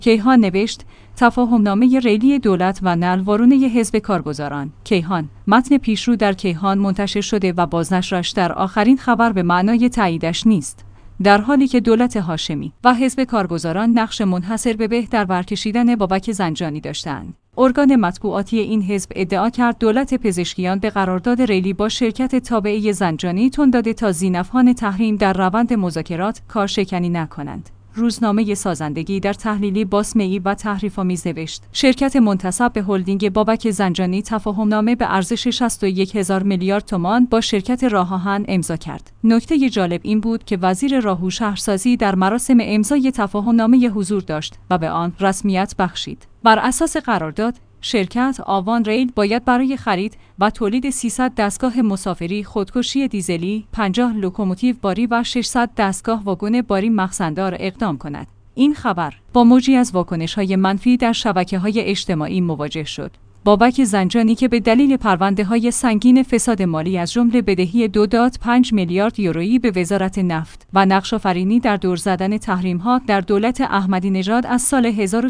کیهان نوشت: تفاهمنامه ریلی دولت و نلوارونه حزب کارگزاران. کیهان. متن پیشرو در کیهان منتشر شده و بازنشرش در آخرین خبر به معنای تاییدش نیست، در حالی که دولت هاشمی و حزب کارگزاران نقش منحصر به به در برکشیدن بابک زنجانی داشتند. ارگان مطبوعاتی این حزب ادعا کرد دولت پزشکیان به قرارداد ریلی با شرکت تابعه زنجانی تن داده تا زینفخوان تحریم در روند مذاکرات کارشکنی نکنند. روزنامه سازندگی در تحلیلی باسمه‌ای و تحریف‌آمیز نوشت: شرکت منتسب به هلدینگ بابک زنجانی تفاهمنامه به ارزش 61,000 میلیارد تومان با شرکت راه آهن امضا کرد. نکته جالب این بود که وزیر راه و شهرسازی در مراسم امضای تفاهمنامه حضور داشت و به آن رسمیت بخشید. بر اساس قرارداد، شرکت آوان ریل باید برای خرید و تولید 300 دستگاه مسافری خودکشی دیزلی، 50 لوکوموتیو باری و 600 دستگاه واگن باری مخزن‌دار اقدام کند. این خبر با موجی از واکنش‌های منفی در شبکه‌های اجتماعی مواجه شد. بابک زنجانی که به دلیل پرونده‌های سنگین فساد مالی از جمله بدهی 2.5 میلیارد یورویی به وزارت نفت و نقش‌آفرینی در دور زدن تحریم‌ها در دولت احمدی نژاد از سال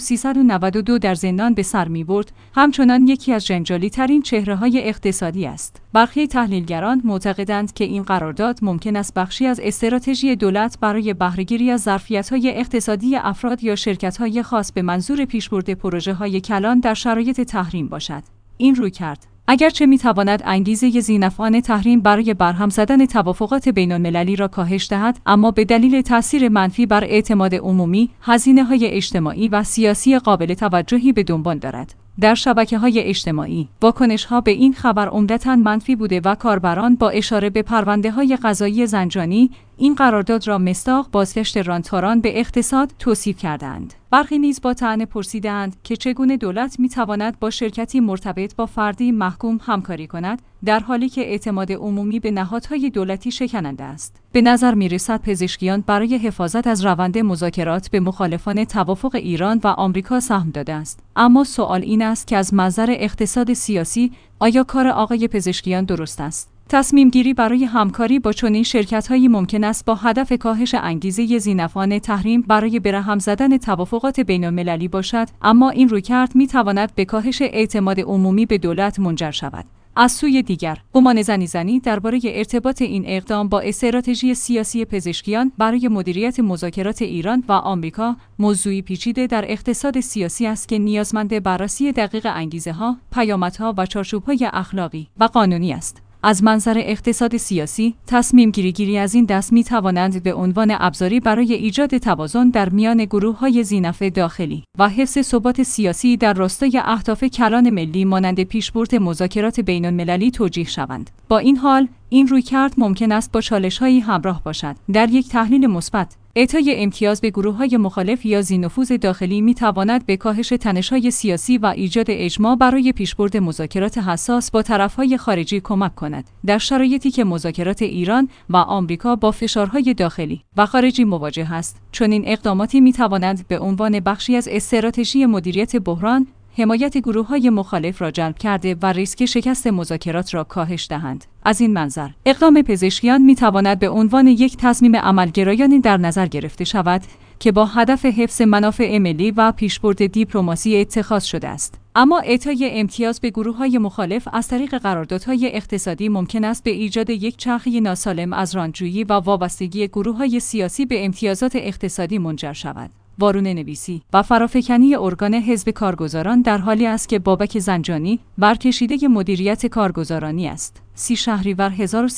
1392 در زندان به سر می‌برد، همچنان یکی از جنجالی‌ترین چهره‌های اقتصادی است. برخی تحلیلگران معتقدند که این قرارداد ممکن است بخشی از استراتژی دولت برای بهره‌گیری از ظرفیت‌های اقتصادی افراد یا شرکت‌های خاص به منظور پیشبرد پروژه‌های کلان در شرایط تحریم باشد. این رویکرد اگرچه می‌تواند انگیزه زینفعان تحریم برای برهم زدن توافقات بین‌المللی را کاهش دهد، اما به دلیل تأثیر منفی بر اعتماد عمومی، هزینه‌های اجتماعی و سیاسی قابل توجهی به دنبال دارد. در شبکه‌های اجتماعی، واکنش‌ها به این خبر عمدتاً منفی بوده و کاربران با اشاره به پرونده‌های قضایی زنجانی این قرارداد را مصداق بازگشت رانتاران به اقتصاد توصیف کردند. برخی نیز با طعنه پرسیدند که چگونه دولت می‌تواند با شرکتی مرتبط با فردی محکوم همکاری کند، در حالی که اعتماد عمومی به نهادهای دولتی شکننده است. به نظر می‌رسد پزشکیان برای حفاظت از روند مذاکرات به مخالفان توافق ایران و آمریکا سهم داده است. اما سوال این است که از منظر اقتصاد سیاسی آیا کار آقای پزشکیان درست است؟ تصمیم گیری برای همکاری با چنین شرکت‌هایی ممکن است با هدف کاهش انگیزه زینفعان تحریم برای برهم زدن توافقات بین‌المللی باشد، اما این رویکرد می‌تواند به کاهش اعتماد عمومی به دولت منجر شود. از سوی دیگر، گمان زنی درباره ارتباط این اقدام با استراتژی سیاسی پزشکیان برای مدیریت مذاکرات ایران و آمریکا موضوعی پیچیده در اقتصاد سیاسی است که نیازمند بررسی دقیق انگیزه‌ها، پیامدها و چارچوب‌های اخلاقی و قانونی است. از منظر اقتصاد سیاسی، تصمیم گیری از این دست می توانند به عنوان ابزاری برای ایجاد توازن در میان گروه‌های ذی‌نفع داخلی و حفظ ثبات سیاسی در راستای اهداف کلان ملی مانند پیشبرد مذاکرات بین‌المللی توجیه شوند. با این حال، این رویکرد ممکن است با چالش‌هایی همراه باشد. در یک تحلیل مثبت، اعطای امتیاز به گروه‌های مخالف یا ذی‌نفوذ داخلی می‌تواند به کاهش تنش‌های سیاسی و ایجاد اجماع برای پیشبرد مذاکرات حساس با طرف‌های خارجی کمک کند. در شرایطی که مذاکرات ایران و آمریکا با فشارهای داخلی و خارجی مواجه است، چنین اقداماتی می‌توانند به عنوان بخشی از استراتژی مدیریت بحران، حمایت گروه‌های مخالف را جلب کرده و ریسک شکست مذاکرات را کاهش دهند. از این منظر، اقدام پزشکیان می‌تواند به عنوان یک تصمیم عملگرایانه در نظر گرفته شود که با هدف حفظ منافع ملی و پیشبرد دیپلماسی اتخاذ شده است. اما اعطای امتیاز به گروه‌های مخالف از طریق قراردادهای اقتصادی ممکن است به ایجاد یک چرخه ناسالم از رانت‌جویی و وابستگی گروه‌های سیاسی به امتیازات اقتصادی منجر شود. وارونه نویسی و فرافکنی ارگان حزب کارگزاران در حالی است که بابک زنجانی برکشیده مدیریت کارگزارانی است. 30 شهریور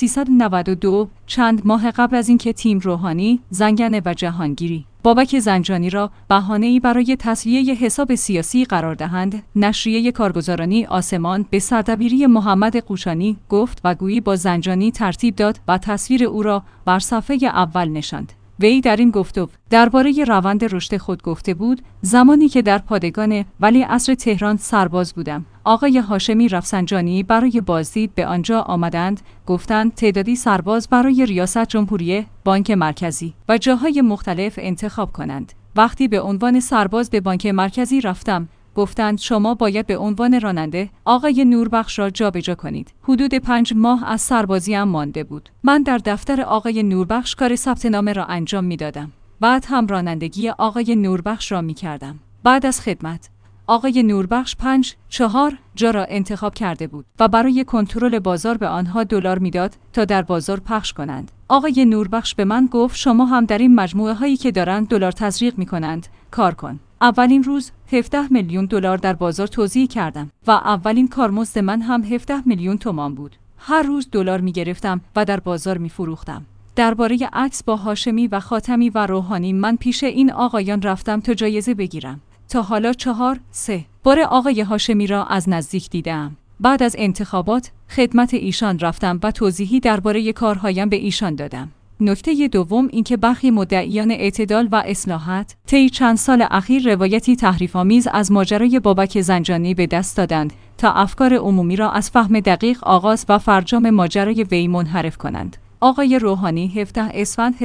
1392، چند ماه قبل از اینکه تیم روحانی، زنگنه و جهانگیری بابک زنجانی را بهانه‌ای برای تسویه حساب سیاسی قرار دهند، نشریه کارگزارانی آسمان به سردبیری محمد قوشانی گفت و گویی با زنجانی ترتیب داد و تصویر او را بر صفحه اول نشاند. وی در این گفتگو درباره روند رشد خود گفته بود: زمانی که در پادگان ولیعصر تهران سرباز بودم، آقای هاشمی رفسنجانی برای بازدید به آنجا آمدند. گفتند تعدادی سرباز برای ریاست جمهوری، بانک مرکزی و جاهای مختلف انتخاب کنند. وقتی به عنوان سرباز به بانک مرکزی رفتم، گفتند شما باید به عنوان راننده آقای نوربخش را جابجا کنید. حدود 5 ماه از سربازیم مانده بود. من در دفتر آقای نوربخش کار ثبت نامه را انجام میدادم. بعد هم رانندگی آقای نوربخش را میکردم. بعد از خدمت آقای نوربخش 4 جا را انتخاب کرده بود و برای کنترل بازار به آنها دلار میداد تا در بازار پخش کنند. آقای نوربخش به من گفت شما هم در این مجموعه هایی که دارند دلار تزریق میکنند کار کن. اولین روز 17 میلیون دلار در بازار توزیع کردم و اولین کارمزد من هم 17 میلیون تومان بود. هر روز دلار میگرفتم و در بازار میفروختم. درباره عکس با هاشمی و خاتمی و روحانی من پیش این آقایان رفتم تا جایزه بگیرم. تا حالا 3 بار آقای هاشمی را از نزدیک دیدم. بعد از انتخابات خدمت ایشان رفتم و توضیحی درباره کارهایم به ایشان دادم. نکته دوم اینکه برخی مدعیان اعتدال و اصلاحات طی چند سال اخیر روایتی تحریف‌آمیز از ماجرای بابک زنجانی به دست دادند تا افکار عمومی را از فهم دقیق آغاز و فرجام ماجرای وی منحرف کنند. آقای روحانی 17 اسفند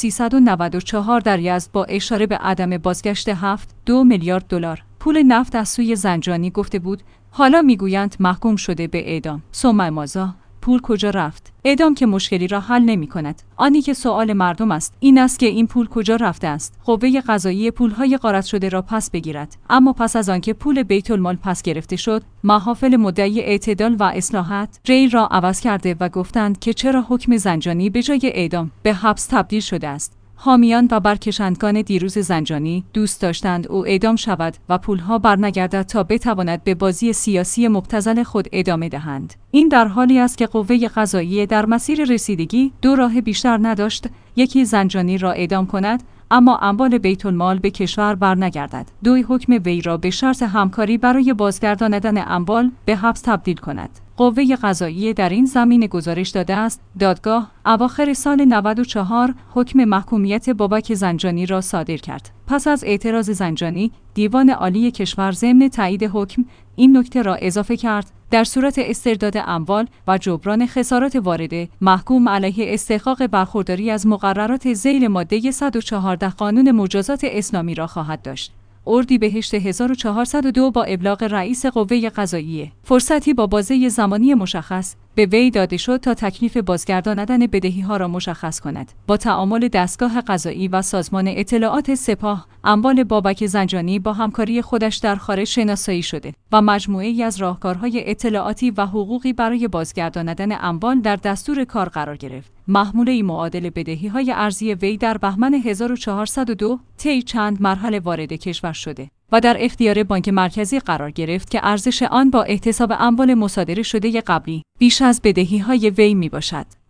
1394 در یزد با اشاره به عدم بازگشت 2 میلیارد دلار پول نفت از سوی زنجانی گفته بود حالا میگویند محکوم شده به اعدام. ثم ماذا؟ پول کجا رفت؟ اعدام که مشکلی را حل نمی کند. آنی که سوال مردم است این است که این پول کجا رفته است. قوه قضاییه پولهای غارت شده را پس بگیرد. اما پس از آنکه پول بیت المال پس گرفته شد، محافل مدعی اعتدال و اصلاحات ری را عوض کرده و گفتند که چرا حکم زنجانی به جای اعدام به حبس تبدیل شده است. حامیان و برکشندگان دیروز زنجانی دوست داشتند او اعدام شود و پولها برنگردد تا بتواند به بازی سیاسی مبتذل خود ادامه دهند. این در حالی است که قوه قضاییه در مسیر رسیدگی دو راه بیشتر نداشت، یکی زنجانی را اعدام کند اما اموال بیت المال به کشور برنگردد. دوی حکم وی را به شرط همکاری برای بازگرداندن اموال به حبس تبدیل کند. قوه قضاییه در این زمینه گزارش داده است دادگاه اواخر سال 94 حکم محکومیت بابک زنجانی را صادر کرد. پس از اعتراض زنجانی، دیوان عالی کشور ضمن تایید حکم این نکته را اضافه کرد در صورت استرداد اموال و جبران خسارات وارده، محکوم علیه استحقاق برخورداری از مقررات ذیل ماده 114 قانون مجازات اسلامی را خواهد داشت. اردیبهشت 1402 با ابلاغ رئیس قوه قضاییه فرصتی با بازه زمانی مشخص به وی داده شد تا تکلیف بازگرداندن بدهی‌ها را مشخص کند. با تعامل دستگاه قضایی و سازمان اطلاعات سپاه، اموال بابک زنجانی با همکاری خودش در خارج شناسایی شده و مجموعه‌ای از راهکارهای اطلاعاتی و حقوقی برای بازگرداندن اموال در دستور کار قرار گرفت. محموله معادل بدهی‌های ارزی وی در بهمن 1402 طی چند مرحله وارد کشور شده و در اختیار بانک مرکزی قرار گرفت که ارزش آن با احتساب اموال مصادره شده قبلی بیش از بدهی‌های وی میباشد.